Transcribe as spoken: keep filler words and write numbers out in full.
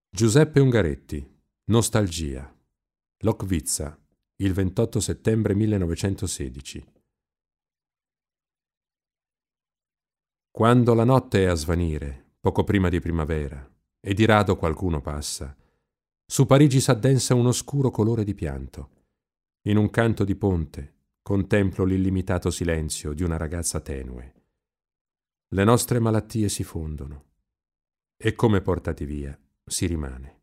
Giuseppe Ungaretti, Nostalgia. Lochwitza, il ventotto settembre millenovecentosedici. Quando la notte è a svanire, poco prima di primavera, e di rado qualcuno passa, su Parigi s'addensa un oscuro colore di pianto. In un canto di ponte contemplo l'illimitato silenzio di una ragazza tenue. Le nostre malattie si fondono e come portati via si rimane.